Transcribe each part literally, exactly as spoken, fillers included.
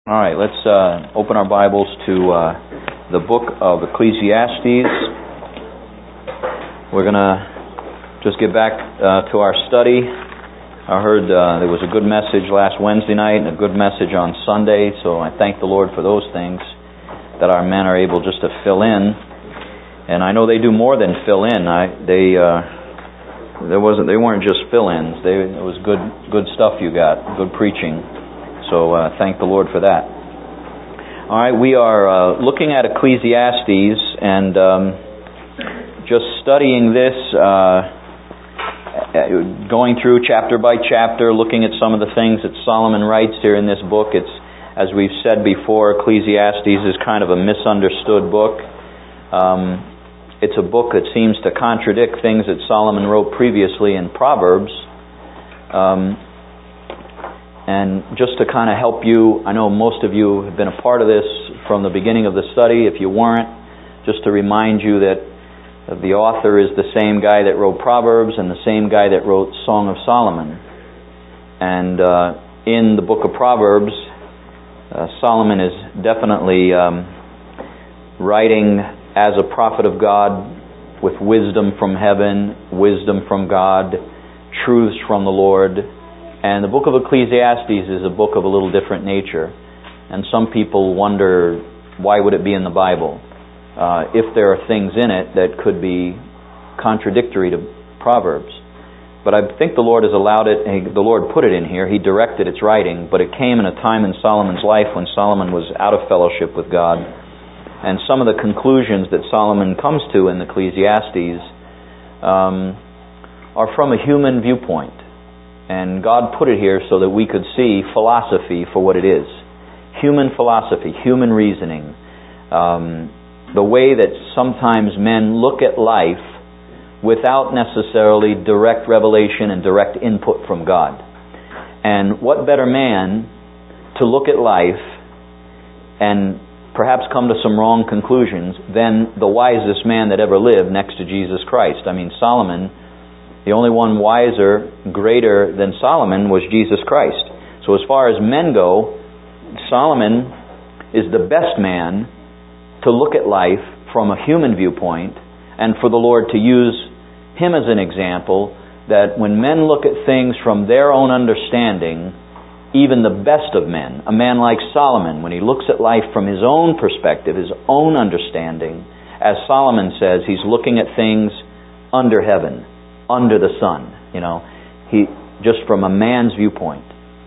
All right, let's uh, open our Bibles to uh, the book of Ecclesiastes. We're going to just get back uh, to our study. I heard uh, there was a good message last Wednesday night and a good message on Sunday, so I thank the Lord for those things that our men are able just to fill in. And I know they do more than fill in. I, they uh, there wasn't they weren't just fill-ins. They, it was good good stuff you got, good preaching. So uh, thank the Lord for that. All right, we are uh, looking at Ecclesiastes and um, just studying this, uh, going through chapter by chapter, looking at some of the things that Solomon writes here in this book. It's, as we've said before, Ecclesiastes is kind of a misunderstood book. Um, it's a book that seems to contradict things that Solomon wrote previously in Proverbs. Um, And just to kind of help you, I know most of you have been a part of this from the beginning of the study. If you weren't, just to remind you that the author is the same guy that wrote Proverbs and the same guy that wrote Song of Solomon. And uh, in the book of Proverbs, uh, Solomon is definitely um, writing as a prophet of God with wisdom from heaven, wisdom from God, truths from the Lord. And the book of Ecclesiastes is a book of a little different nature. And some people wonder, why would it be in the Bible? Uh, if there are things in it that could be contradictory to Proverbs. But I think the Lord has allowed it, the Lord put it in here, He directed its writing, but it came in a time in Solomon's life when Solomon was out of fellowship with God. And some of the conclusions that Solomon comes to in Ecclesiastes um, are from a human viewpoint. And God put it here so that we could see philosophy for what it is. Human philosophy, human reasoning. Um, the way that sometimes men look at life without necessarily direct revelation and direct input from God. And what better man to look at life and perhaps come to some wrong conclusions than the wisest man that ever lived next to Jesus Christ. I mean, Solomon, the only one wiser, greater than Solomon was Jesus Christ. So as far as men go, Solomon is the best man to look at life from a human viewpoint and for the Lord to use him as an example that when men look at things from their own understanding, even the best of men, a man like Solomon, when he looks at life from his own perspective, his own understanding, as Solomon says, he's looking at things under heaven, under the sun, you know, he just from a man's viewpoint,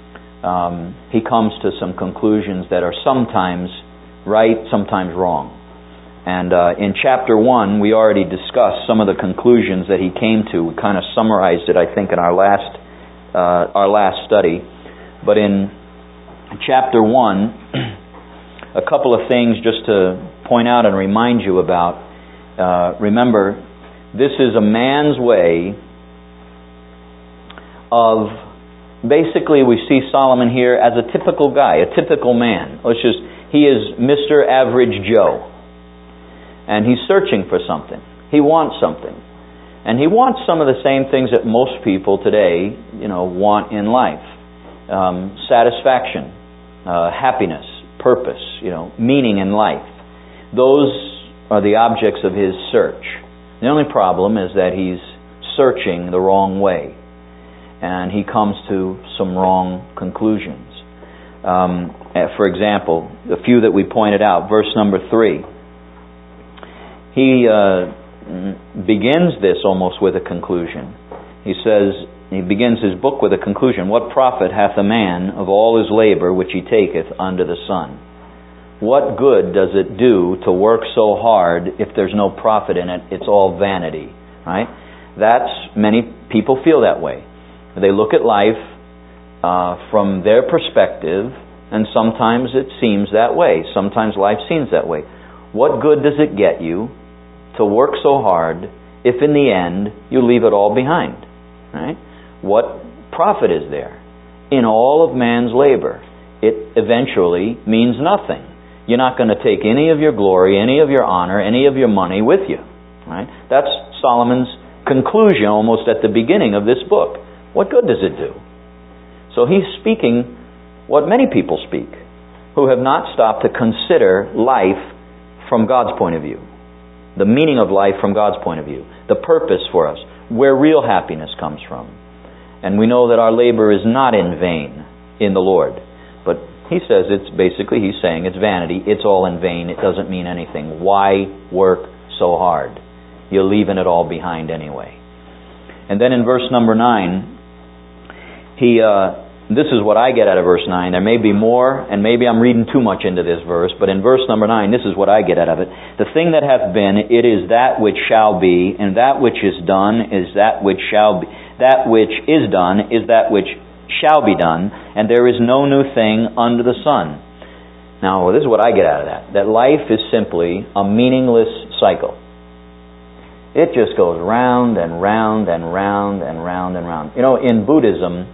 um, he comes to some conclusions that are sometimes right, sometimes wrong. And uh, in chapter one, we already discussed some of the conclusions that he came to. We kind of summarized it, I think, in our last uh, our last study. But in chapter one, a couple of things just to point out and remind you about. Uh, remember, this is a man's way of, basically we see Solomon here as a typical guy, a typical man. Let's just, he is Mister Average Joe. And he's searching for something. He wants something. And he wants some of the same things that most people today, you know, want in life. Um, satisfaction, uh, happiness, purpose, you know, meaning in life. Those are the objects of his search. The only problem is that he's searching the wrong way. And he comes to some wrong conclusions. Um, for example, a few that we pointed out. Verse number three. He uh, begins this almost with a conclusion. He says, he begins his book with a conclusion. What profit hath a man of all his labor which he taketh under the sun? What good does it do to work so hard if there's no profit in it? It's all vanity, right? That's, many people feel that way. They look at life uh, from their perspective, and sometimes it seems that way. Sometimes life seems that way. What good does it get you to work so hard if in the end you leave it all behind, right? What profit is there in all of man's labor? It eventually means nothing. You're not going to take any of your glory, any of your honor, any of your money with you. Right? That's Solomon's conclusion almost at the beginning of this book. What good does it do? So he's speaking what many people speak. who have not stopped to consider life from God's point of view. The meaning of life from God's point of view. The purpose for us. Where real happiness comes from. And we know that our labor is not in vain in the Lord. But he says it's basically, he's saying it's vanity. It's all in vain. It doesn't mean anything. Why work so hard? You're leaving it all behind anyway. And then in verse number nine, he, uh, this is what I get out of verse nine. There may be more, and maybe I'm reading too much into this verse, but in verse number nine, this is what I get out of it. The thing that hath been, it is that which shall be, and that which is done is that which shall be. That which is done is that which shall be done, and there is no new thing under the sun. Now, this is what I get out of that. That life is simply a meaningless cycle. It just goes round and round and round and round and round. You know, in Buddhism,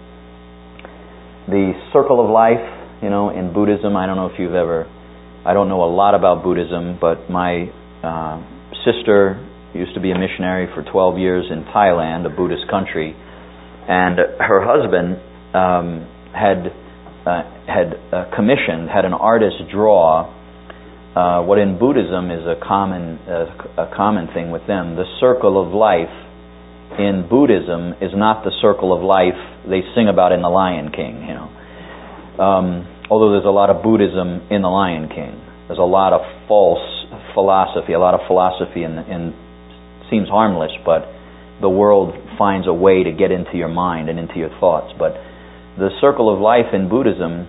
the circle of life, you know, in Buddhism, I don't know if you've ever, I don't know a lot about Buddhism, but my uh, sister used to be a missionary for twelve years in Thailand, a Buddhist country, and her husband um, had uh, had uh, commissioned, had an artist draw uh, what in Buddhism is a common uh, a common thing with them. The circle of life in Buddhism is not the circle of life they sing about in The Lion King, you know. Um, although there's a lot of Buddhism in The Lion King. There's a lot of false philosophy, a lot of philosophy in, in seems harmless, but the world finds a way to get into your mind and into your thoughts. But the circle of life in Buddhism,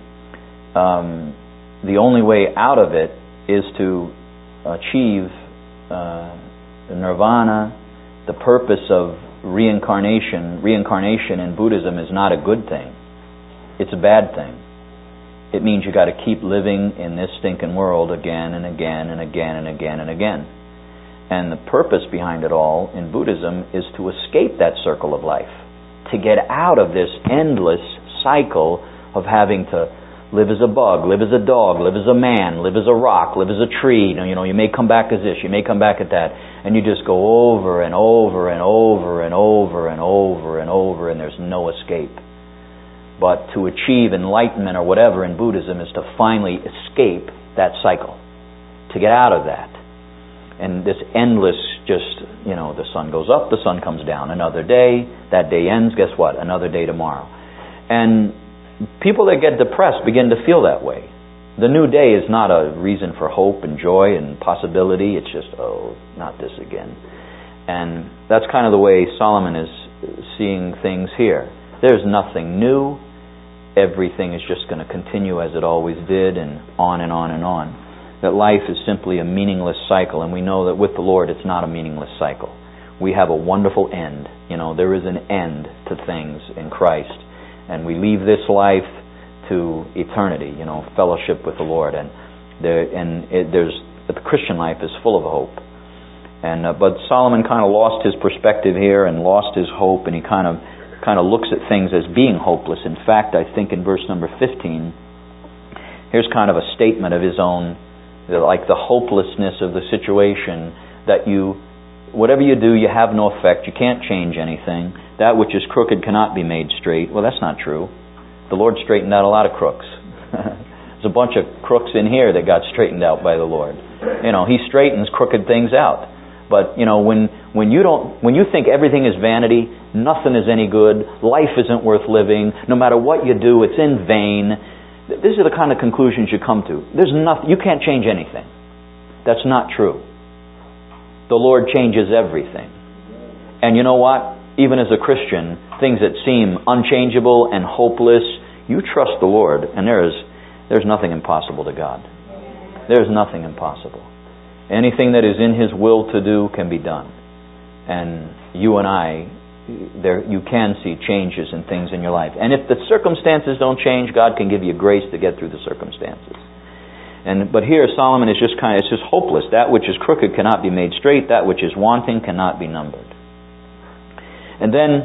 um, the only way out of it is to achieve uh, nirvana. The purpose of reincarnation, reincarnation in Buddhism is not a good thing. It's a bad thing. It means you got to keep living in this stinking world again and again and again and again and again. And the purpose behind it all in Buddhism is to escape that circle of life, to get out of this endless cycle of having to live as a bug, live as a dog, live as a man, live as a rock, live as a tree. You know, you may come back as this, you may come back at that. And you just go over and over and over and over and over and over, and there's no escape. But to achieve enlightenment or whatever in Buddhism is to finally escape that cycle, to get out of that. And this endless, just, you know, the sun goes up, the sun comes down. Another day, that day ends, guess what? Another day tomorrow. And people that get depressed begin to feel that way. The new day is not a reason for hope and joy and possibility. It's just, oh, not this again. And that's kind of the way Solomon is seeing things here. There's nothing new. Everything is just going to continue as it always did, and on and on and on. That life is simply a meaningless cycle, and we know that with the Lord it's not a meaningless cycle. We have a wonderful end. You know, there is an end to things in Christ. And we leave this life to eternity, you know, fellowship with the Lord. And there, and it, there's the Christian life is full of hope. And uh, but Solomon kind of lost his perspective here and lost his hope, and he kind of kind of looks at things as being hopeless. In fact, I think in verse number fifteen, here's kind of a statement of his own, like the hopelessness of the situation, that you, whatever you do, you have no effect. You can't change anything. That which is crooked cannot be made straight. Well, that's not true. The Lord straightened out a lot of crooks. There's a bunch of crooks in here that got straightened out by the Lord. You know, He straightens crooked things out. But, you know, when, when you don't, when you think everything is vanity, nothing is any good, life isn't worth living, no matter what you do, it's in vain, these are the kind of conclusions you come to. There's nothing, you can't change anything. That's not true. The Lord changes everything. And you know what? Even as a Christian, things that seem unchangeable and hopeless, you trust the Lord, and there is there's nothing impossible to God. There's nothing impossible. Anything that is in His will to do can be done. And you and I, there you can see changes in things in your life. And if the circumstances don't change, God can give you grace to get through the circumstances. And but here Solomon is just kind of, it's just hopeless. That which is crooked cannot be made straight. That which is wanting cannot be numbered. And then,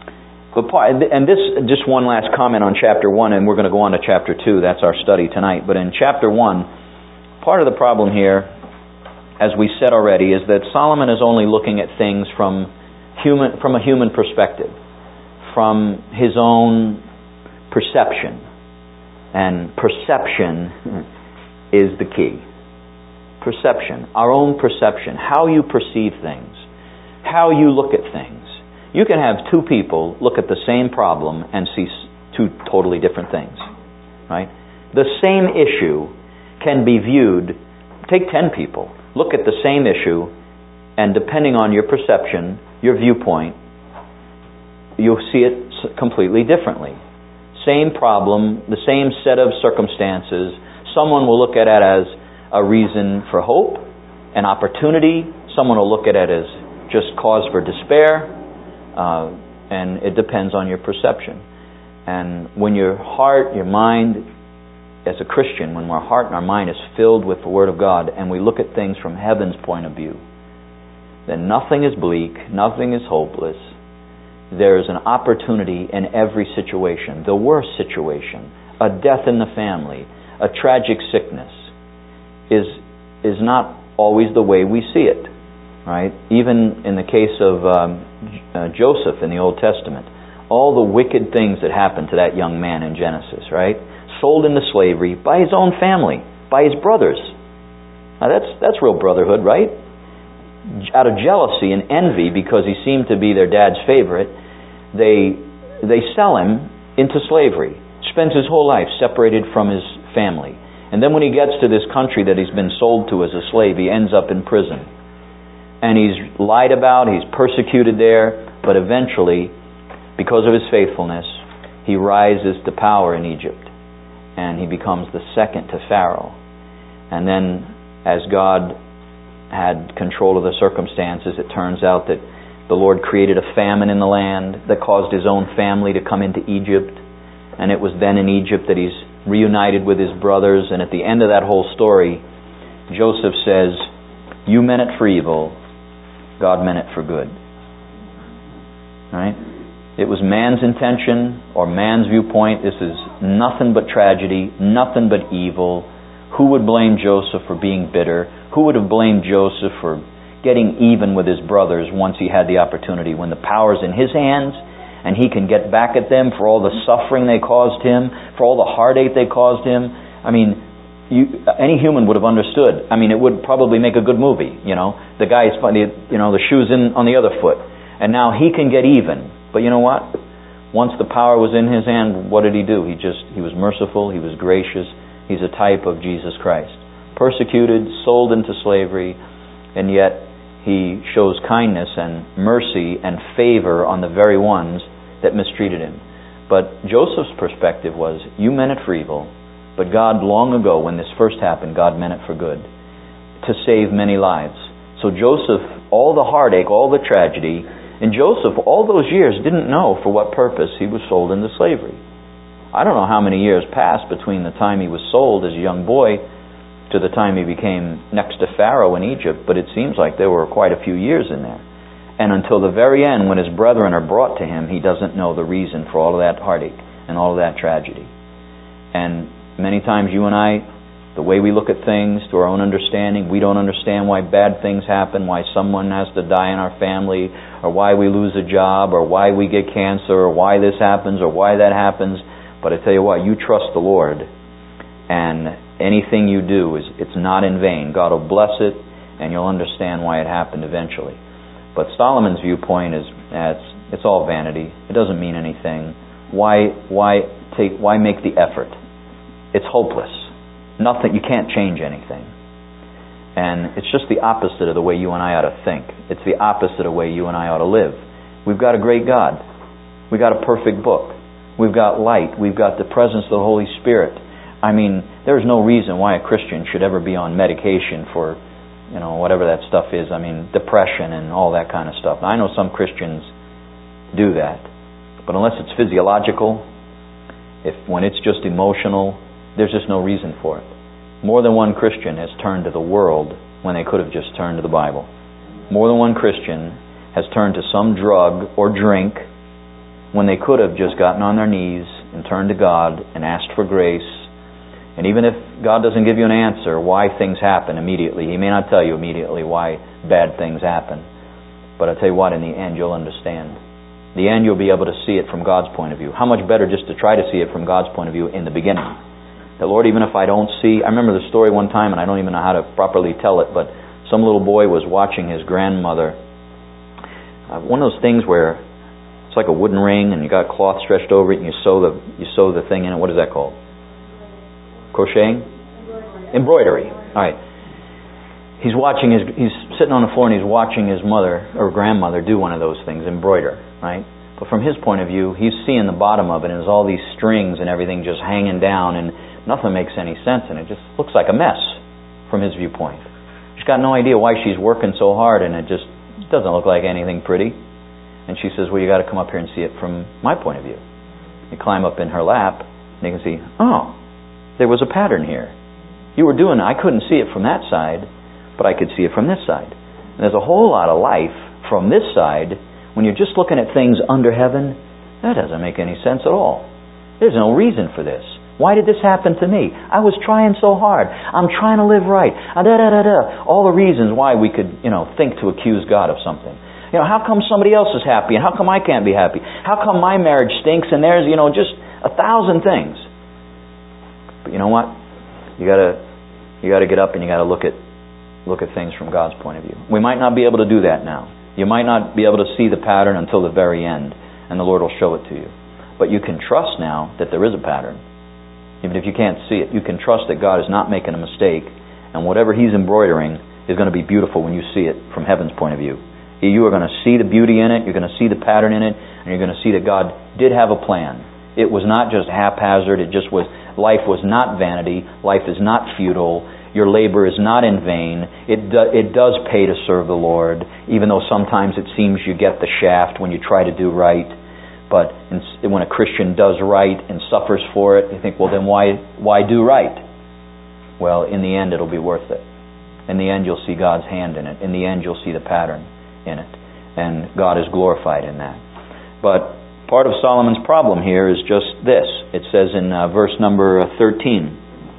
and this, just one last comment on chapter one, and we're going to go on to chapter two. That's our study tonight. But in chapter one, part of the problem here, as we said already, is that Solomon is only looking at things from human, from a human perspective, from his own perception. And perception is the key. Perception, our own perception, how you perceive things, how you look at things. You can have two people look at the same problem and see two totally different things, right? The same issue can be viewed, take ten people, look at the same issue, and depending on your perception, your viewpoint, you'll see it completely differently. Same problem, the same set of circumstances. Someone will look at it as a reason for hope, an opportunity. Someone will look at it as just cause for despair. Uh, and it depends on your perception. And when your heart, your mind, as a Christian, when our heart and our mind is filled with the Word of God and we look at things from heaven's point of view, then nothing is bleak, nothing is hopeless. There is an opportunity in every situation. The worst situation, a death in the family, a tragic sickness, is is not always the way we see it, right? Even in the case of um, uh, Joseph in the Old Testament, all the wicked things that happened to that young man in Genesis, right? Sold into slavery by his own family, by his brothers. Now that's that's real brotherhood, right? Out of jealousy and envy, because he seemed to be their dad's favorite, they they sell him into slavery. Spends his whole life separated from his family. And then when he gets to this country that he's been sold to as a slave, he ends up in prison. And he's lied about, he's persecuted there, but eventually, because of his faithfulness, he rises to power in Egypt. And he becomes the second to Pharaoh. And then, as God had control of the circumstances, it turns out that the Lord created a famine in the land that caused his own family to come into Egypt. And it was then in Egypt that he's reunited with his brothers. And at the end of that whole story, Joseph says, "You meant it for evil, God meant it for good." Right? It was man's intention or man's viewpoint. This is nothing but tragedy, nothing but evil. Who would blame Joseph for being bitter? Who would have blamed Joseph for getting even with his brothers once he had the opportunity, when the power's in his hands and he can get back at them for all the suffering they caused him, for all the heartache they caused him? I mean, you, any human would have understood. I mean, it would probably make a good movie, you know. The guy's, you know, the shoe's in on the other foot. And now he can get even. But you know what? Once the power was in his hand, what did he do? He just, he was merciful, he was gracious. He's a type of Jesus Christ. Persecuted, sold into slavery, and yet he shows kindness and mercy and favor on the very ones that mistreated him. But Joseph's perspective was, you meant it for evil, but God, long ago, when this first happened, God meant it for good, to save many lives. So Joseph, all the heartache, all the tragedy, and Joseph, all those years, didn't know for what purpose he was sold into slavery. I don't know how many years passed between the time he was sold as a young boy to the time he became next to Pharaoh in Egypt, but it seems like there were quite a few years in there. And until the very end, when his brethren are brought to him, he doesn't know the reason for all of that heartache and all of that tragedy. And many times you and I, the way we look at things to our own understanding, we don't understand why bad things happen, why someone has to die in our family, or why we lose a job, or why we get cancer, or why this happens, or why that happens. But I tell you what, you trust the Lord, and anything you do, is it's not in vain. God will bless it, and you'll understand why it happened eventually. But Solomon's viewpoint is, it's, it's all vanity. It doesn't mean anything. Why, why take, why make the effort? It's hopeless. Nothing, you can't change anything. And it's just the opposite of the way you and I ought to think. It's the opposite of the way you and I ought to live. We've got a great God. We've got a perfect book. We've got light. We've got the presence of the Holy Spirit. I mean, there's no reason why a Christian should ever be on medication for, you know, whatever that stuff is. I mean, depression and all that kind of stuff. Now, I know some Christians do that. But unless it's physiological, if when it's just emotional, there's just no reason for it. More than one Christian has turned to the world when they could have just turned to the Bible. More than one Christian has turned to some drug or drink when they could have just gotten on their knees and turned to God and asked for grace. And even if God doesn't give you an answer why things happen immediately, He may not tell you immediately why bad things happen. But I tell you what, in the end you'll understand. In the end you'll be able to see it from God's point of view. How much better just to try to see it from God's point of view in the beginning. That, Lord, even if I don't see... I remember the story one time, and I don't even know how to properly tell it, but some little boy was watching his grandmother. Uh, one of those things where it's like a wooden ring, and you got cloth stretched over it, and you sew the you sew the thing in it. What is that called? Crocheting? Embroidery. All right. He's watching his... He's sitting on the floor, and he's watching his mother or grandmother do one of those things, embroider, right? But from his point of view, he's seeing the bottom of it, and there's all these strings and everything just hanging down, and nothing makes any sense, and it just looks like a mess from his viewpoint. She's got no idea why she's working so hard, and it just doesn't look like anything pretty. And she says, well, you got to come up here and see it from my point of view. You climb up in her lap, and you can see, oh, there was a pattern here. You were doing it. I couldn't see it from that side, but I could see it from this side. And there's a whole lot of life from this side. When you're just looking at things under heaven, that doesn't make any sense at all. There's no reason for this. Why did this happen to me? I was trying so hard. I'm trying to live right. Da, da, da, da. All the reasons why we could, you know, think to accuse God of something. You know, how come somebody else is happy and how come I can't be happy? How come my marriage stinks and there's, you know, just a thousand things? But you know what? You gotta, you gotta get up and you gotta look at, look at things from God's point of view. We might not be able to do that now. You might not be able to see the pattern until the very end, and the Lord will show it to you. But you can trust now that there is a pattern. Even if you can't see it, you can trust that God is not making a mistake, and whatever He's embroidering is going to be beautiful when you see it from heaven's point of view. You are going to see the beauty in it, you're going to see the pattern in it, and you're going to see that God did have a plan. It was not just haphazard, it just was, life was not vanity, life is not futile, your labor is not in vain. It do, it does pay to serve the Lord, even though sometimes it seems you get the shaft when you try to do right. But in, when a Christian does right and suffers for it, you think, well, then why why do right? Well, in the end, it'll be worth it. In the end, you'll see God's hand in it. In the end, you'll see the pattern in it. And God is glorified in that. But part of Solomon's problem here is just this. It says in uh, verse number thirteen...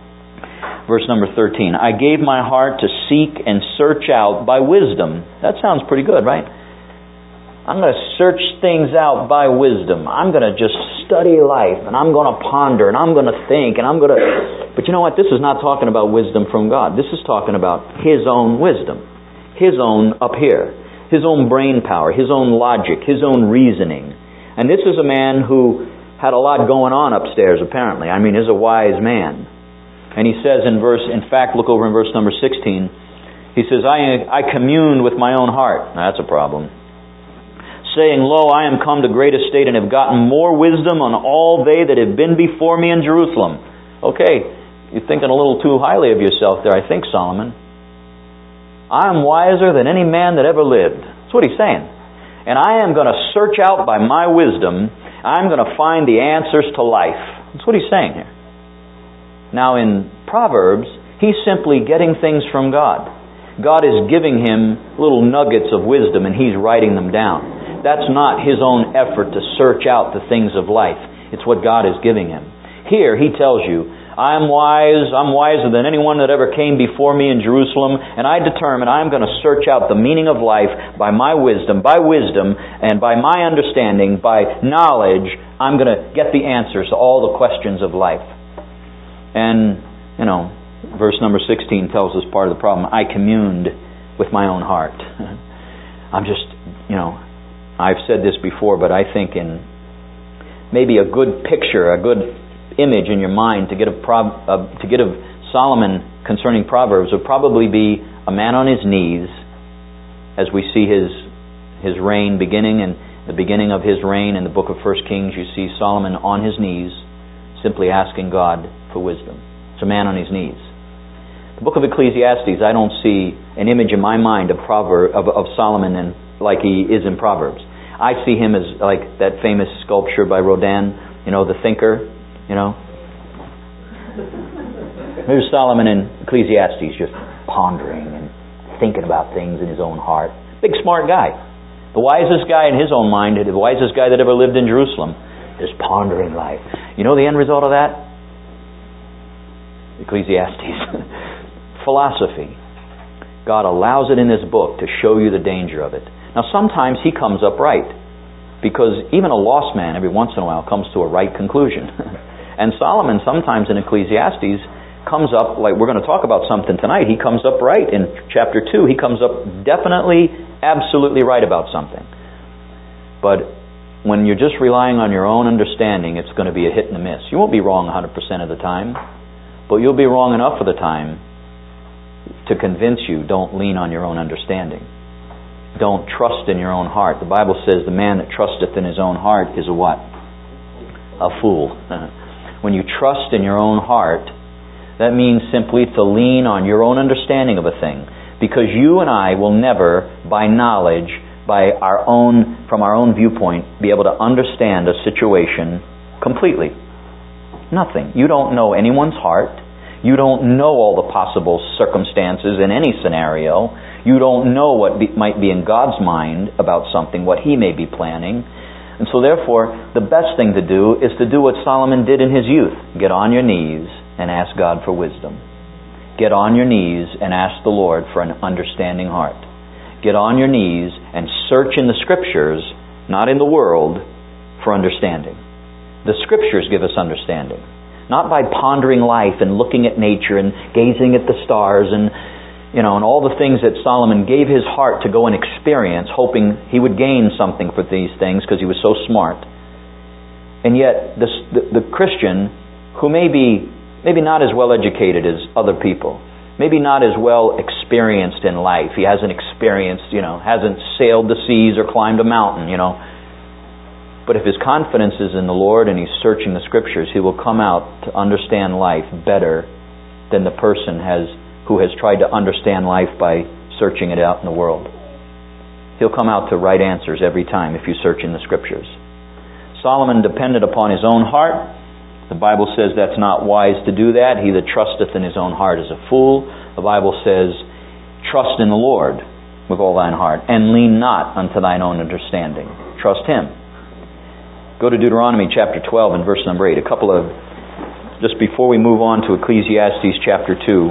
Verse number thirteen, I gave my heart to seek and search out by wisdom. That sounds pretty good, right? I'm going to search things out by wisdom. I'm going to just study life, and I'm going to ponder, and I'm going to think, and I'm going to... But you know what? This is not talking about wisdom from God. This is talking about His own wisdom. His own up here. His own brain power. His own logic. His own reasoning. And this is a man who had a lot going on upstairs, apparently. I mean, he's a wise man. And he says in verse, in fact, look over in verse number sixteen, he says, I, I communed with my own heart. Now, that's a problem. Saying, lo, I am come to great estate and have gotten more wisdom on all they that have been before me in Jerusalem. Okay, you're thinking a little too highly of yourself there, I think, Solomon. I am wiser than any man that ever lived. That's what he's saying. And I am going to search out by my wisdom, I'm going to find the answers to life. That's what he's saying here. Now in Proverbs, he's simply getting things from God. God is giving him little nuggets of wisdom and he's writing them down. That's not his own effort to search out the things of life. It's what God is giving him. Here he tells you, I am wise, I'm wiser than anyone that ever came before me in Jerusalem, and I determine I'm going to search out the meaning of life by my wisdom, by wisdom, and by my understanding, by knowledge, I'm going to get the answers to all the questions of life. And, you know, verse number sixteen tells us part of the problem. I communed with my own heart. I'm just, you know, I've said this before, but I think in maybe a good picture, a good image in your mind to get a prob- uh, to get of Solomon concerning Proverbs would probably be a man on his knees, as we see his his reign beginning, and the beginning of his reign in the book of First Kings. You see Solomon on his knees, simply asking God for wisdom. It's a man on his knees. The book of Ecclesiastes, I don't see an image in my mind of Proverb of, of Solomon and like he is in Proverbs. I see him as like that famous sculpture by Rodin, you know, the thinker, you know. Here's Solomon in Ecclesiastes just pondering and thinking about things in his own heart. Big smart guy. The wisest guy in his own mind, the wisest guy that ever lived in Jerusalem, just pondering life. You know the end result of that? Ecclesiastes. Philosophy. God allows it in this book to show you the danger of it. Now sometimes he comes up right, because even a lost man every once in a while comes to a right conclusion. And Solomon sometimes in Ecclesiastes comes up, like we're going to talk about something tonight, he comes up right in chapter two. He comes up definitely, absolutely right about something. But when you're just relying on your own understanding, it's going to be a hit and a miss. You won't be wrong one hundred percent of the time, but you'll be wrong enough of the time to convince you, don't lean on your own understanding. Don't trust in your own heart. The Bible says the man that trusteth in his own heart is a what? A fool. When you trust in your own heart, that means simply to lean on your own understanding of a thing. Because you and I will never, by knowledge, by our own, from our own viewpoint, be able to understand a situation completely. Nothing. You don't know anyone's heart. You don't know all the possible circumstances in any scenario. You don't know what be, might be in God's mind about something, what He may be planning. And so therefore, the best thing to do is to do what Solomon did in his youth. Get on your knees and ask God for wisdom. Get on your knees and ask the Lord for an understanding heart. Get on your knees and search in the Scriptures, not in the world, for understanding. The Scriptures give us understanding. Not by pondering life and looking at nature and gazing at the stars and, you know, and all the things that Solomon gave his heart to go and experience, hoping he would gain something for these things because he was so smart. And yet, this, the, the Christian, who may be maybe not as well educated as other people, maybe not as well experienced in life. He hasn't experienced, you know, hasn't sailed the seas or climbed a mountain, you know. But if his confidence is in the Lord and he's searching the Scriptures, he will come out to understand life better than the person has who has tried to understand life by searching it out in the world. He'll come out to right answers every time if you search in the Scriptures. Solomon depended upon his own heart. The Bible says that's not wise to do that. He that trusteth in his own heart is a fool. The Bible says, trust in the Lord with all thine heart, and lean not unto thine own understanding. Trust Him. Go to Deuteronomy chapter twelve and verse number eight. A couple of, just before we move on to Ecclesiastes chapter two,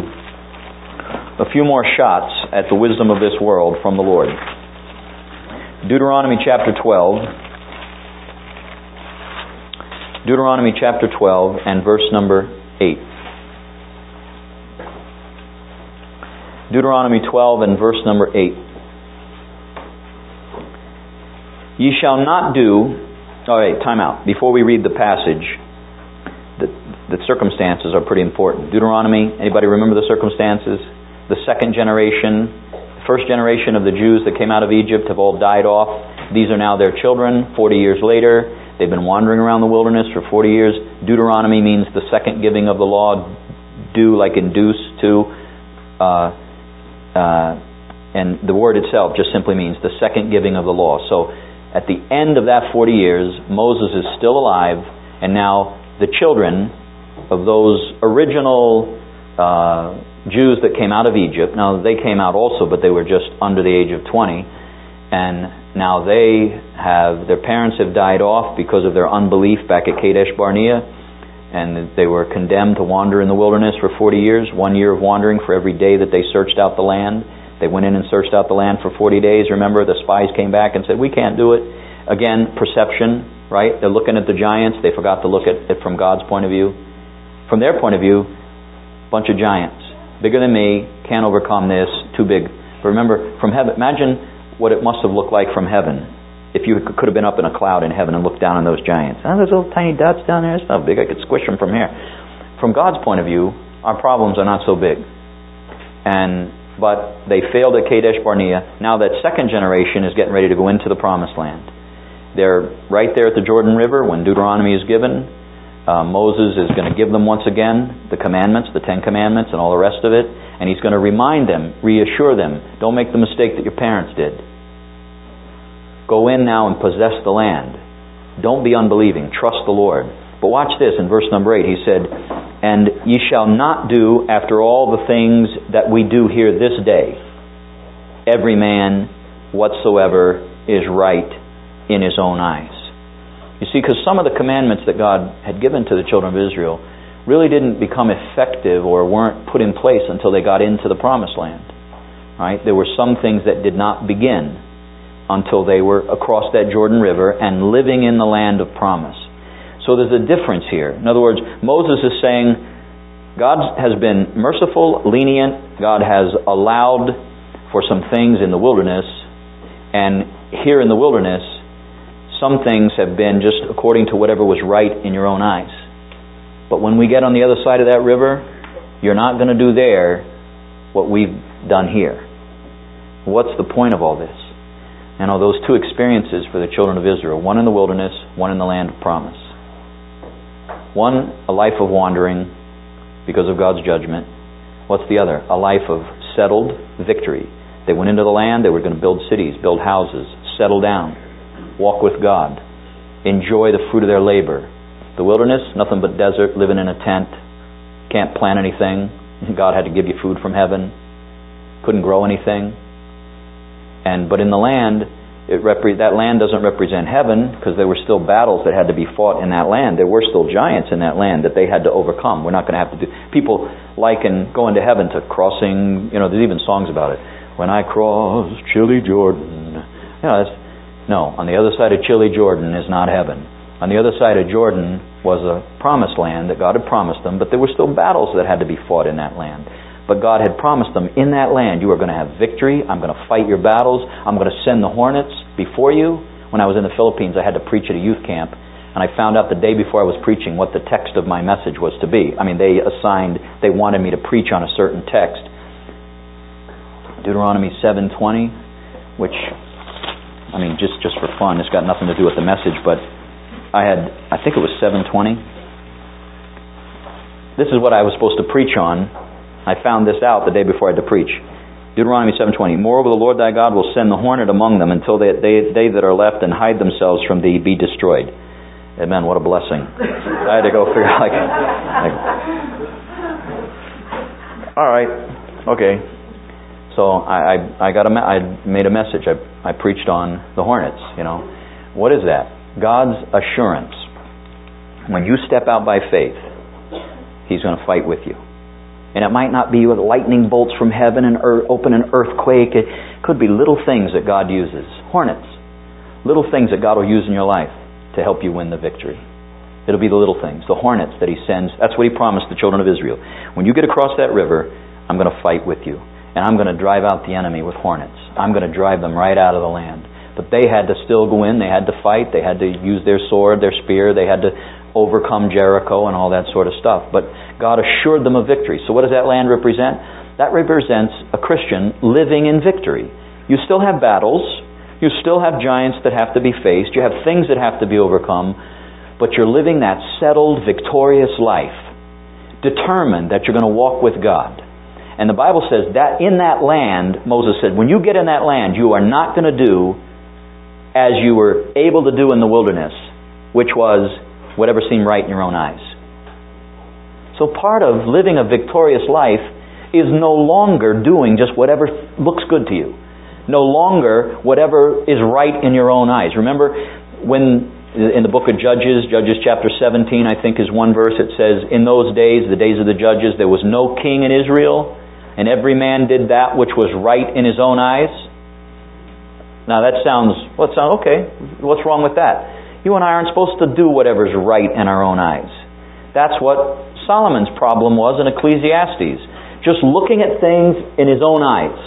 a few more shots at the wisdom of this world from the Lord. Deuteronomy chapter twelve. Deuteronomy chapter twelve and verse number eight. Deuteronomy twelve and verse number eight. Ye shall not do... All right, time out. Before we read the passage, the, the circumstances are pretty important. Deuteronomy, anybody remember the circumstances? The second generation, the first generation of the Jews that came out of Egypt have all died off. These are now their children, forty years later. They've been wandering around the wilderness for forty years. Deuteronomy means the second giving of the law. Do, like induce, to. Uh, uh, and the word itself just simply means the second giving of the law. So at the end of that forty years, Moses is still alive, and now the children of those original uh, Jews that came out of Egypt, now they came out also, but they were just under the age of twenty, and now they have, their parents have died off because of their unbelief back at Kadesh Barnea, and they were condemned to wander in the wilderness for forty years, one year of wandering for every day that they searched out the land. They went in and searched out the land for forty days. Remember, the spies came back and said, we can't do it. Again, perception, right? They're looking at the giants. They forgot to look at it from God's point of view. From their point of view, bunch of giants. Bigger than me, can't overcome this, too big. But remember, from heaven, imagine what it must have looked like from heaven if you could have been up in a cloud in heaven and looked down on those giants. Oh, those little tiny dots down there, it's not big. I could squish them from here. From God's point of view, our problems are not so big. And but they failed at Kadesh Barnea. Now that second generation is getting ready to go into the Promised Land. They're right there at the Jordan River when Deuteronomy is given. Uh, Moses is going to give them once again the commandments, the Ten Commandments and all the rest of it. And he's going to remind them, reassure them, don't make the mistake that your parents did. Go in now and possess the land. Don't be unbelieving. Trust the Lord. But watch this in verse number eight. He said, and ye shall not do after all the things that we do here this day. Every man whatsoever is right in his own eyes. You see, because some of the commandments that God had given to the children of Israel really didn't become effective or weren't put in place until they got into the Promised Land. Right? There were some things that did not begin until they were across that Jordan River and living in the land of promise. So there's a difference here. In other words, Moses is saying, God has been merciful, lenient. God has allowed for some things in the wilderness. And here in the wilderness, some things have been just according to whatever was right in your own eyes. But when we get on the other side of that river, you're not going to do there what we've done here. What's the point of all this? You know, those two experiences for the children of Israel, one in the wilderness, one in the land of promise. One, a life of wandering because of God's judgment. What's the other? A life of settled victory. They went into the land, they were going to build cities, build houses, settle down, walk with God, enjoy the fruit of their labor. The wilderness, nothing but desert, living in a tent, can't plant anything. God had to give you food from heaven, couldn't grow anything. And but in the land, it repre- that land doesn't represent heaven, because there were still battles that had to be fought in that land. There were still giants in that land that they had to overcome. We're not going to have to do. People liken going to heaven to crossing. You know, there's even songs about it. When I cross chilly Jordan, you know, that's, no. On the other side of chilly Jordan is not heaven. On the other side of Jordan was a promised land that God had promised them, but there were still battles that had to be fought in that land. But God had promised them, in that land you are going to have victory. I'm going to fight your battles. I'm going to send the hornets before you. When I was in the Philippines, I had to preach at a youth camp, and I found out the day before I was preaching what the text of my message was to be. I mean, they assigned, they wanted me to preach on a certain text. Deuteronomy seven twenty, which, I mean, just, just for fun, it's got nothing to do with the message, but I had, I think it was seven twenty. This is what I was supposed to preach on. I found this out the day before I had to preach. Deuteronomy seven twenty. Moreover, the Lord thy God will send the hornet among them until they, they, they that are left and hide themselves from thee be destroyed. Amen. What a blessing. I had to go figure out, like, like all right, okay. So I, I, I got a, I made a message. I, I preached on the hornets. You know, what is that? God's assurance. When you step out by faith, He's going to fight with you. And it might not be with lightning bolts from heaven and earth, open an earthquake. It could be little things that God uses. Hornets. Little things that God will use in your life to help you win the victory. It'll be the little things, the hornets that He sends. That's what He promised the children of Israel. When you get across that river, I'm going to fight with you. And I'm going to drive out the enemy with hornets. I'm going to drive them right out of the land. But they had to still go in. They had to fight. They had to use their sword, their spear. They had to overcome Jericho and all that sort of stuff. But God assured them of victory. So what does that land represent? That represents a Christian living in victory. You still have battles. You still have giants that have to be faced. You have things that have to be overcome. But you're living that settled, victorious life, determined that you're going to walk with God. And the Bible says that in that land, Moses said, when you get in that land, you are not going to do as you were able to do in the wilderness, which was whatever seemed right in your own eyes. So part of living a victorious life is no longer doing just whatever looks good to you. No longer whatever is right in your own eyes. Remember when in the book of Judges, Judges chapter seventeen, I think is one verse, it says, in those days, the days of the judges, there was no king in Israel, and every man did that which was right in his own eyes. Now that sounds, well, it sounds okay. What's wrong with that? You and I aren't supposed to do whatever's right in our own eyes. That's what Solomon's problem was in Ecclesiastes. Just looking at things in his own eyes.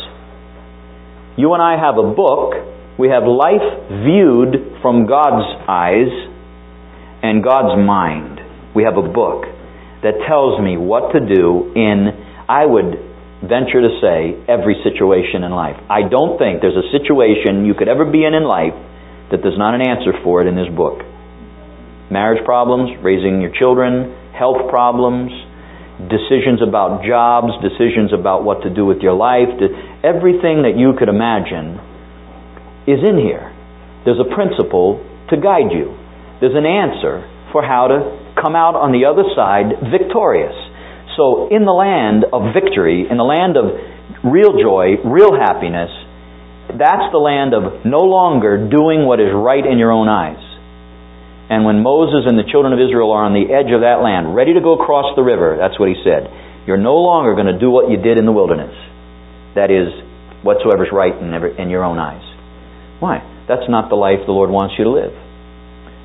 You and I have a book. We have life viewed from God's eyes and God's mind. We have a book that tells me what to do in, I would venture to say, every situation in life. I don't think there's a situation you could ever be in in life that there's not an answer for it in this book. Marriage problems, raising your children, health problems, decisions about jobs, decisions about what to do with your life, everything that you could imagine is in here. There's a principle to guide you. There's an answer for how to come out on the other side victorious. So in the land of victory, in the land of real joy, real happiness, that's the land of no longer doing what is right in your own eyes. And when Moses and the children of Israel are on the edge of that land, ready to go across the river, that's what he said. You're no longer going to do what you did in the wilderness. That is, whatsoever is right in, every, in your own eyes. Why? That's not the life the Lord wants you to live.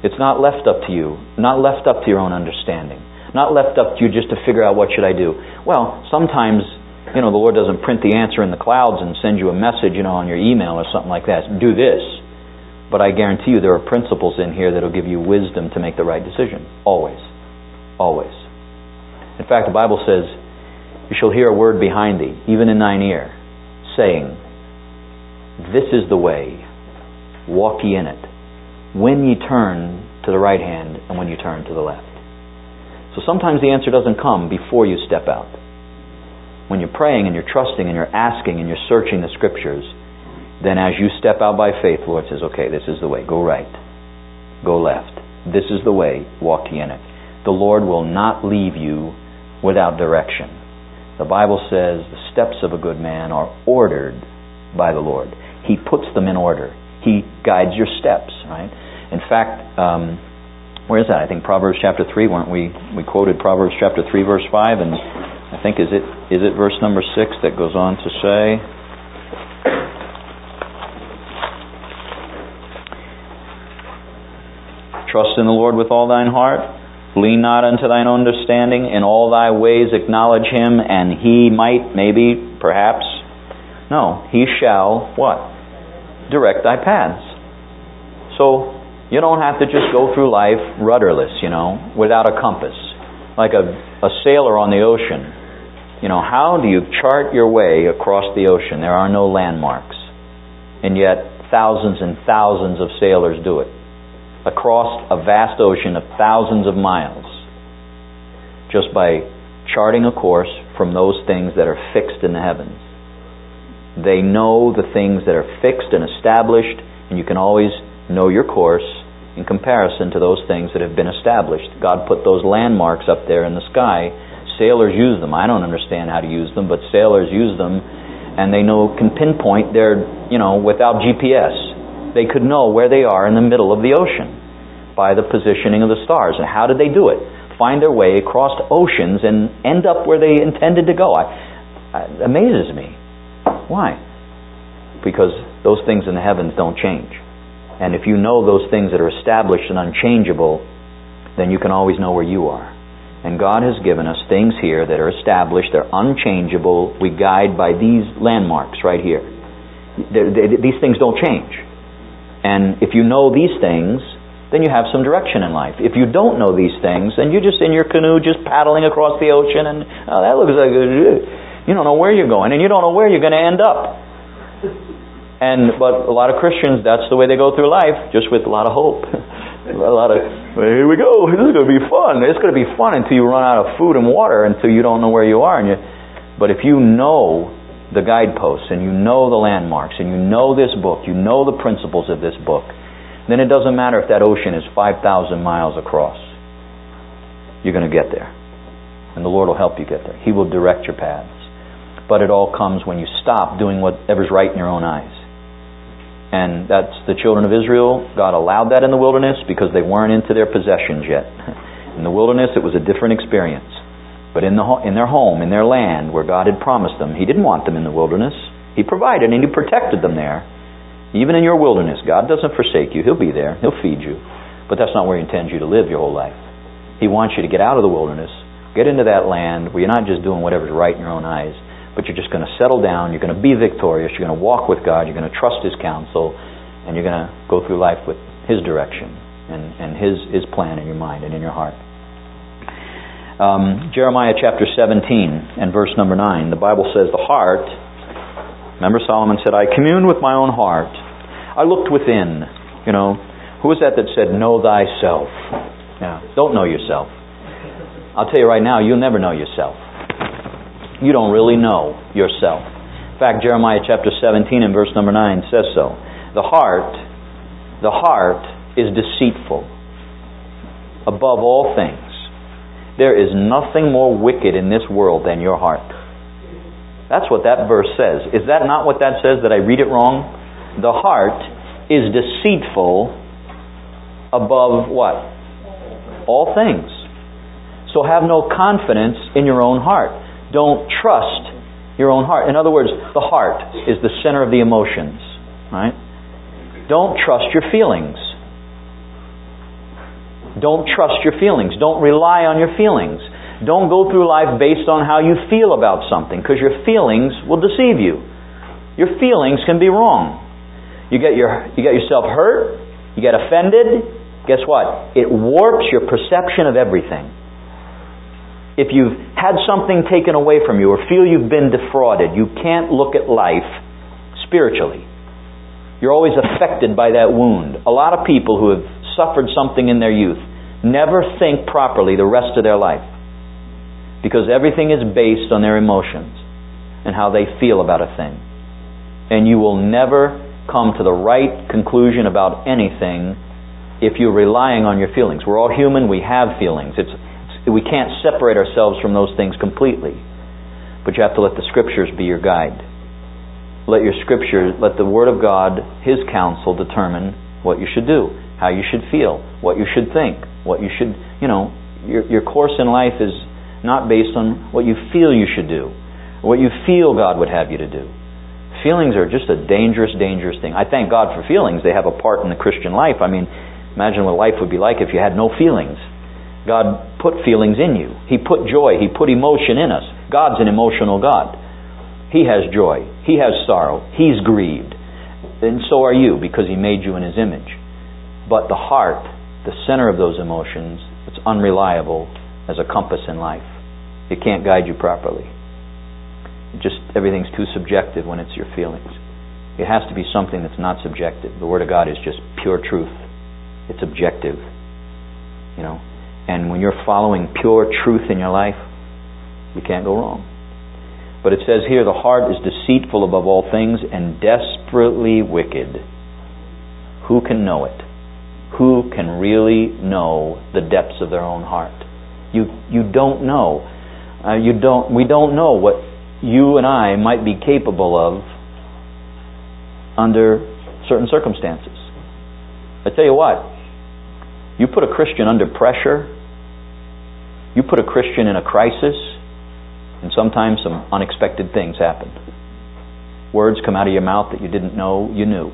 It's not left up to you, not left up to your own understanding, not left up to you just to figure out what should I do. Well, sometimes, you know, the Lord doesn't print the answer in the clouds and send you a message, you know, on your email or something like that. Do this. But I guarantee you there are principles in here that will give you wisdom to make the right decision. Always. Always. In fact, the Bible says, you shall hear a word behind thee, even in thine ear, saying, this is the way, walk ye in it, when ye turn to the right hand and when you turn to the left. So sometimes the answer doesn't come before you step out. When you're praying and you're trusting and you're asking and you're searching the Scriptures, then as you step out by faith, the Lord says, okay, this is the way, go right, go left. This is the way, walk ye in it. The Lord will not leave you without direction. The Bible says the steps of a good man are ordered by the Lord. He puts them in order. He guides your steps, right? In fact, um, where is that? I think Proverbs chapter three, weren't we? We quoted Proverbs chapter three, verse five, and I think, is it is it verse number six that goes on to say, trust in the Lord with all thine heart, lean not unto thine own understanding, in all thy ways acknowledge Him, and He might, maybe, perhaps, no, He shall, what? Direct thy paths. So, you don't have to just go through life rudderless, you know, without a compass. Like a, a sailor on the ocean. You know, how do you chart your way across the ocean? There are no landmarks. And yet, thousands and thousands of sailors do it. Across a vast ocean of thousands of miles. Just by charting a course from those things that are fixed in the heavens. They know the things that are fixed and established, and you can always know your course in comparison to those things that have been established. God put those landmarks up there in the sky. Sailors use them. I don't understand how to use them, but sailors use them, and they know can pinpoint their, you know, without G P S. They could know where they are in the middle of the ocean by the positioning of the stars. And how did they do it? Find their way across oceans and end up where they intended to go. I, it amazes me. Why? Because those things in the heavens don't change. And if you know those things that are established and unchangeable, then you can always know where you are. And God has given us things here that are established, they're unchangeable. We guide by these landmarks right here. They, they, these things don't change. And if you know these things, then you have some direction in life. If you don't know these things, then you're just in your canoe just paddling across the ocean, and oh, that looks like a, you don't know where you're going, and you don't know where you're going to end up. And but a lot of Christians, that's the way they go through life, just with a lot of hope. A lot of, well, here we go, this is going to be fun. It's going to be fun until you run out of food and water, until you don't know where you are. And you, but if you know the guideposts, and you know the landmarks, and you know this book, you know the principles of this book, then it doesn't matter if that ocean is five thousand miles across. You're going to get there. And the Lord will help you get there. He will direct your paths. But it all comes when you stop doing whatever's right in your own eyes. And that's the children of Israel. God allowed that in the wilderness because they weren't into their possessions yet. In the wilderness, it was a different experience. But in the in their home, in their land, where God had promised them, He didn't want them in the wilderness. He provided and He protected them there. Even in your wilderness, God doesn't forsake you. He'll be there. He'll feed you. But that's not where He intends you to live your whole life. He wants you to get out of the wilderness, get into that land where you're not just doing whatever's right in your own eyes, but you're just going to settle down, you're going to be victorious, you're going to walk with God, you're going to trust His counsel, and you're going to go through life with His direction and, and His, His plan in your mind and in your heart. Um, Jeremiah chapter seventeen and verse number nine, the Bible says, the heart, remember Solomon said, I communed with my own heart. I looked within. You know, who was that that said, know thyself? Yeah, don't know yourself. I'll tell you right now, you'll never know yourself. You don't really know yourself. In fact, Jeremiah chapter seventeen and verse number nine says so. The heart, the heart is deceitful above all things. There is nothing more wicked in this world than your heart. That's what that verse says. Is that not what that says? Did I read it wrong? The heart is deceitful above what? All things. So have no confidence in your own heart. Don't trust your own heart. In other words, the heart is the center of the emotions. Right? Don't trust your feelings. Don't trust your feelings. Don't rely on your feelings. Don't go through life based on how you feel about something, because your feelings will deceive you. Your feelings can be wrong. You get your you get yourself hurt, you get offended, guess what? It warps your perception of everything. If you've had something taken away from you or feel you've been defrauded, you can't look at life spiritually. You're always affected by that wound. A lot of people who have suffered something in their youth never think properly the rest of their life, because everything is based on their emotions and how they feel about a thing. And you will never come to the right conclusion about anything if you're relying on your feelings. We're all human. We have feelings. It's, it's we can't separate ourselves from those things completely. But you have to let the Scriptures be your guide. Let your Scripture, let the Word of God, His counsel, determine what you should do, how you should feel, what you should think, what you should, you know, your, your course in life is not based on what you feel you should do, or what you feel God would have you to do. Feelings are just a dangerous, dangerous thing. I thank God for feelings. They have a part in the Christian life. I mean, imagine what life would be like if you had no feelings. God put feelings in you. He put joy. He put emotion in us. God's an emotional God. He has joy. He has sorrow. He's grieved. And so are you, because He made you in His image. But the heart, the center of those emotions, it's unreliable as a compass in life. It can't guide you properly. It just everything's too subjective when it's your feelings. It has to be something that's not subjective. The Word of God is just pure truth. It's objective. You know. And when you're following pure truth in your life, you can't go wrong. But it says here, the heart is deceitful above all things and desperately wicked. Who can know it? Who can really know the depths of their own heart? You you don't know. Uh, you don't. We don't know what you and I might be capable of under certain circumstances. I tell you what, you put a Christian under pressure, you put a Christian in a crisis, and sometimes some unexpected things happen. Words come out of your mouth that you didn't know you knew.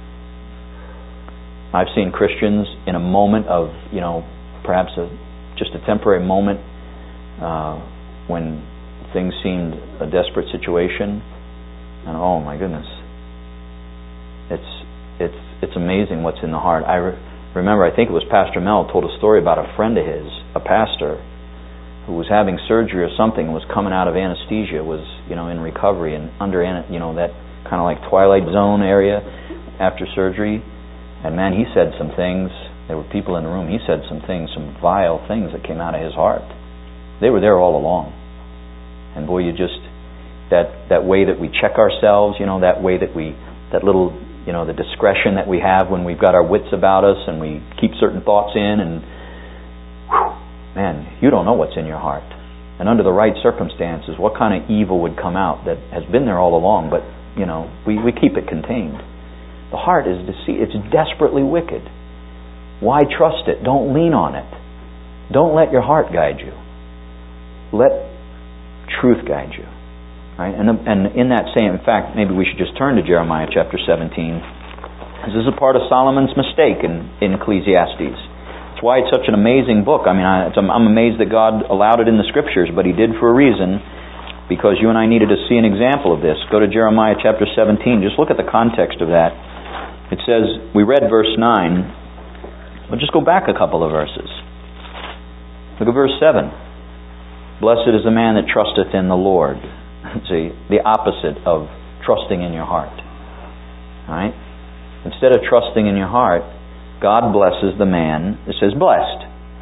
I've seen Christians in a moment of, you know, perhaps a, just a temporary moment uh, when things seemed a desperate situation, and oh my goodness, it's it's it's amazing what's in the heart. I re- remember, I think it was Pastor Mel told a story about a friend of his, a pastor, who was having surgery or something, was coming out of anesthesia, was, you know, in recovery and under, you know, that kind of like twilight zone area after surgery. And man, he said some things. There were people in the room. He said some things, some vile things that came out of his heart. They were there all along. And boy, you just, that that way that we check ourselves, you know, that way that we, that little, you know, the discretion that we have when we've got our wits about us and we keep certain thoughts in, and whew, man, you don't know what's in your heart. And under the right circumstances, what kind of evil would come out that has been there all along, but, you know, we, we keep it contained. The heart is dece- it's desperately wicked. Why trust it? Don't lean on it. Don't let your heart guide you. Let truth guide you. Right? And, and in that same, in fact, maybe we should just turn to Jeremiah chapter seventeen. This is a part of Solomon's mistake in, in Ecclesiastes. That's why it's such an amazing book. I mean, I, it's, I'm amazed that God allowed it in the Scriptures, but He did for a reason, because you and I needed to see an example of this. Go to Jeremiah chapter seventeen. Just look at the context of that. It says, we read verse nine. We'll just go back a couple of verses. Look at verse seven. Blessed is the man that trusteth in the Lord. See, the opposite of trusting in your heart. All right? Instead of trusting in your heart, God blesses the man. It says blessed.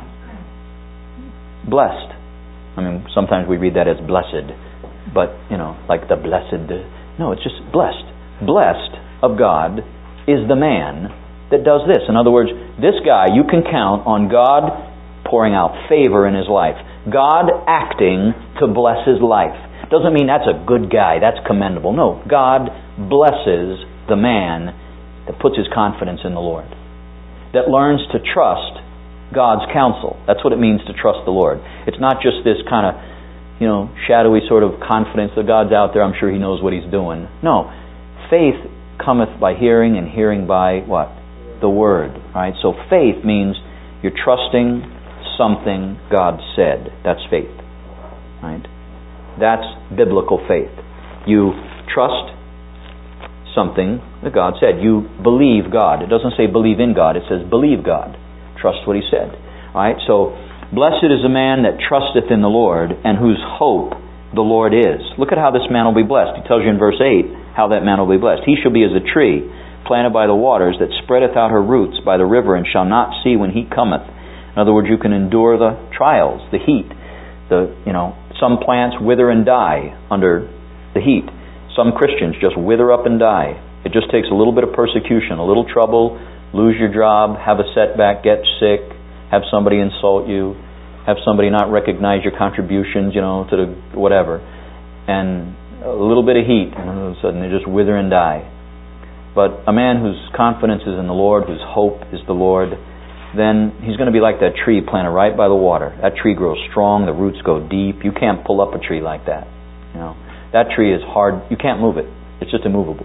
Blessed. I mean, sometimes we read that as blessed, but, you know, like the blessed. No, it's just blessed. Blessed of God is the man that does this. In other words, this guy, you can count on God pouring out favor in his life. God acting to bless his life. Doesn't mean that's a good guy, that's commendable. No, God blesses the man that puts his confidence in the Lord, that learns to trust God's counsel. That's what it means to trust the Lord. It's not just this kind of, you know, shadowy sort of confidence that God's out there, I'm sure He knows what He's doing. No. Faith cometh by hearing, and hearing by what? The Word. Right? So faith means You're trusting something God said. That's faith. Right? That's biblical faith. You trust something that God said. You believe God. It doesn't say believe in God. It says believe God. Trust what He said. All right? So, blessed is a man that trusteth in the Lord, and whose hope the Lord is. Look at how this man will be blessed. He tells you in verse eight how that man will be blessed. He shall be as a tree planted by the waters, that spreadeth out her roots by the river, and shall not see when heat cometh. In other words, you can endure the trials, the heat. The you know, some plants wither and die under the heat. Some Christians just wither up and die. It just takes a little bit of persecution, a little trouble, lose your job, have a setback, get sick, have somebody insult you, have somebody not recognize your contributions, you know, to the whatever. And a little bit of heat, and all of a sudden they just wither and die. But a man whose confidence is in the Lord, whose hope is the Lord, then he's going to be like that tree planted right by the water. That tree grows strong, the roots go deep. You can't pull up a tree like that. You know, that tree is hard. You can't move it. It's just immovable.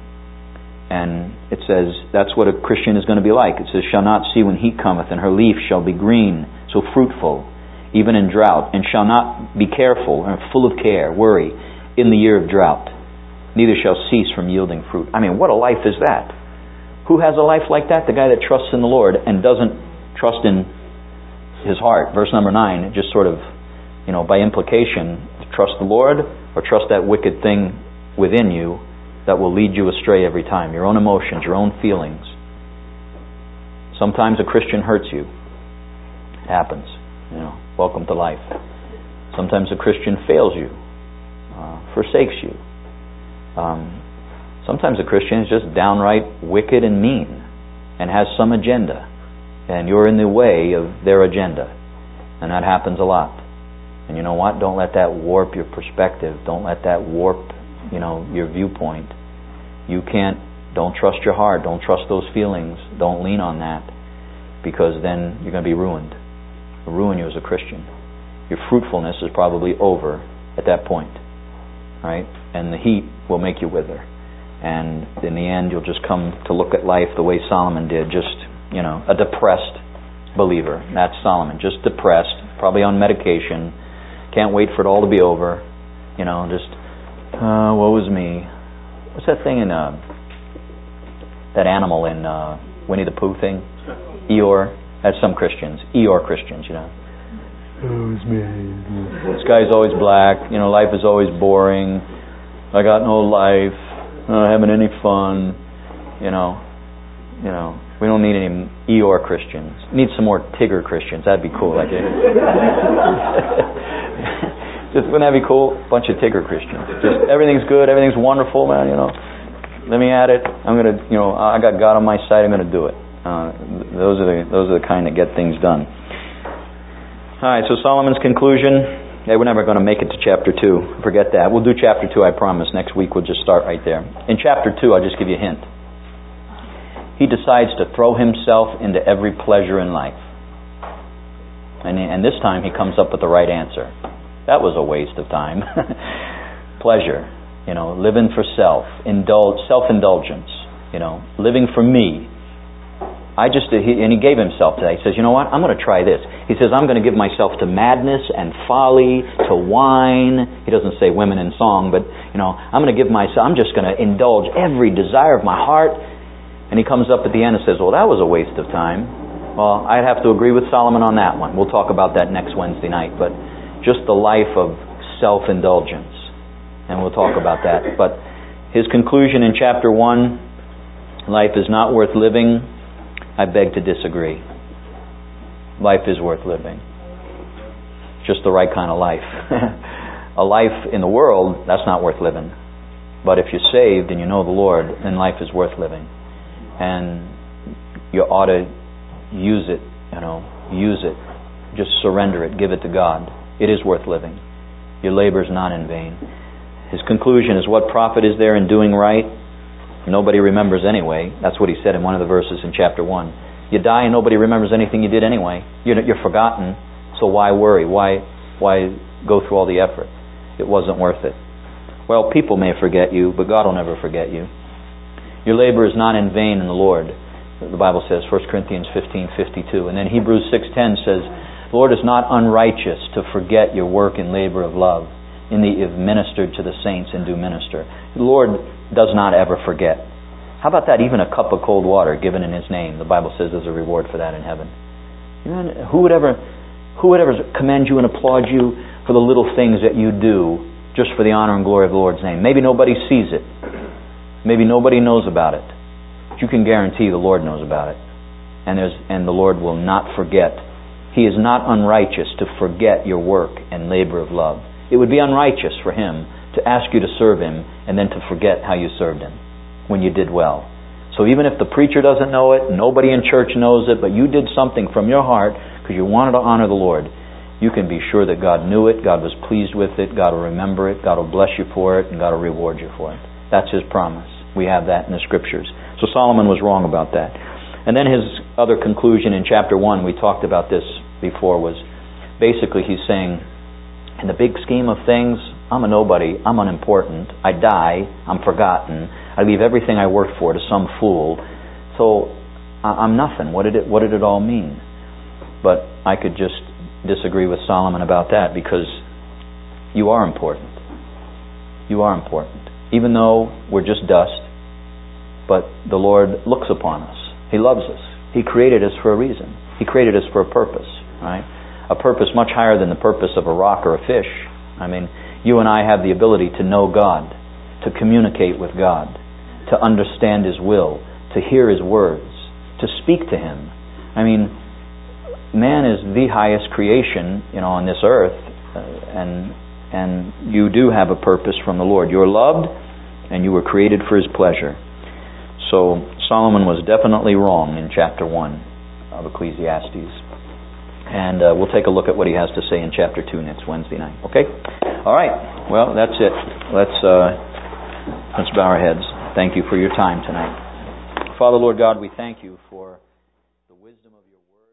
And it says that's what a Christian is going to be like. It says, shall not see when heat cometh, and her leaf shall be green, so fruitful, even in drought, and shall not be careful, and full of care, worry, in the year of drought. Neither shall cease from yielding fruit. I mean, what a life is that? Who has a life like that? The guy that trusts in the Lord and doesn't trust in his heart. Verse number nine, it just sort of, you know, by implication, trust the Lord or trust that wicked thing within you that will lead you astray every time. Your own emotions, your own feelings. Sometimes a Christian hurts you. It happens. You know, welcome to life. Sometimes a Christian fails you, uh, forsakes you. Um, sometimes a Christian is just downright wicked and mean and has some agenda, and you're in the way of their agenda, and that happens a lot. And you know what? Don't let that warp your perspective. Don't let that warp, you know, your viewpoint. You can't. Don't trust your heart. Don't trust those feelings. Don't lean on that, because then you're going to be ruined. It'll ruin you as a Christian. Your fruitfulness is probably over at that point, right? And the heat will make you wither. And in the end, you'll just come to look at life the way Solomon did, just, you know, a depressed believer. That's Solomon, just depressed, probably on medication, can't wait for it all to be over, you know, just, uh, woe is me. What's that thing in, uh, that animal in uh, Winnie the Pooh thing? Eeyore. That's some Christians. Eeyore Christians, you know. Oh, it's me. The sky's always black. You know, life is always boring. I got no life. I'm not having any fun. You know, you know. We don't need any Eeyore Christians. We need some more Tigger Christians. That'd be cool. Like it. Just wouldn't that be cool? A bunch of Tigger Christians. Just everything's good. Everything's wonderful, man. You know, let me at it. I'm gonna. You know, I got God on my side. I'm gonna do it. Uh, those are the those are the kind that get things done. All right, so Solomon's conclusion. Hey, we're never going to make it to chapter two. Forget that. We'll do chapter two, I promise. Next week we'll just start right there. In chapter two, I'll just give you a hint. He decides to throw himself into every pleasure in life. And, and this time he comes up with the right answer. That was a waste of time. Pleasure. You know, living for self. Indulge, self-indulgence. You know, living for me. I just, he, and he gave himself to that. He says, you know what, I'm going to try this. He says, I'm going to give myself to madness and folly, to wine. He doesn't say women and song, but, you know, I'm going to give myself, I'm just going to indulge every desire of my heart. And he comes up at the end and says, well, that was a waste of time. Well, I'd have to agree with Solomon on that one. We'll talk about that next Wednesday night. But just the life of self-indulgence. And we'll talk about that. But his conclusion in chapter one, life is not worth living. I beg to disagree. Life is worth living. Just the right kind of life. A life in the world, that's not worth living. But if you're saved and you know the Lord, then life is worth living. And you ought to use it, you know, use it. Just surrender it, give it to God. It is worth living. Your labor is not in vain. His conclusion is, what profit is there in doing right? Nobody remembers anyway. That's what he said in one of the verses in chapter one. You die and nobody remembers anything you did anyway. You're, you're forgotten, so why worry? Why, why go through all the effort? It wasn't worth it. Well, people may forget you, but God will never forget you. Your labor is not in vain in the Lord. the Bible says, First Corinthians fifteen fifty-two. And then Hebrews six ten says, the Lord is not unrighteous to forget your work and labor of love in that you've ministered to the saints and do minister. The Lord does not ever forget. How about that? Even a cup of cold water given in His name, the Bible says there's a reward for that in heaven. You know, who would ever, who would ever commend you and applaud you for the little things that you do just for the honor and glory of the Lord's name? Maybe nobody sees it. Maybe nobody knows about it. But you can guarantee the Lord knows about it. And there's and the Lord will not forget. He is not unrighteous to forget your work and labor of love. It would be unrighteous for Him to ask you to serve Him and then to forget how you served Him when you did well. So even if the preacher doesn't know it, nobody in church knows it, but you did something from your heart because you wanted to honor the Lord, you can be sure that God knew it, God was pleased with it, God will remember it, God will bless you for it, and God will reward you for it. That's His promise. We have that in the Scriptures. So Solomon was wrong about that. And then his other conclusion in chapter one, we talked about this before, was basically he's saying, in the big scheme of things, I'm a nobody, I'm unimportant, I die, I'm forgotten, I leave everything I worked for to some fool, so I'm nothing. What did it, what did it all mean? But I could just disagree with Solomon about that, because you are important. You are important. Even though we're just dust, but the Lord looks upon us. He loves us. He created us for a reason. He created us for a purpose, right? A purpose much higher than the purpose of a rock or a fish. I mean, you and I have the ability to know God, to communicate with God, to understand His will, to hear His words, to speak to Him. I mean, man is the highest creation, you know, on this earth, uh, and and you do have a purpose from the Lord. You're loved, and you were created for His pleasure. So Solomon was definitely wrong in chapter one of Ecclesiastes. And uh, we'll take a look at what he has to say in chapter two next Wednesday night. Okay? All right. Well, that's it. Let's uh, let's bow our heads. Thank you for your time tonight. Father, Lord God, we thank you for the wisdom of your word.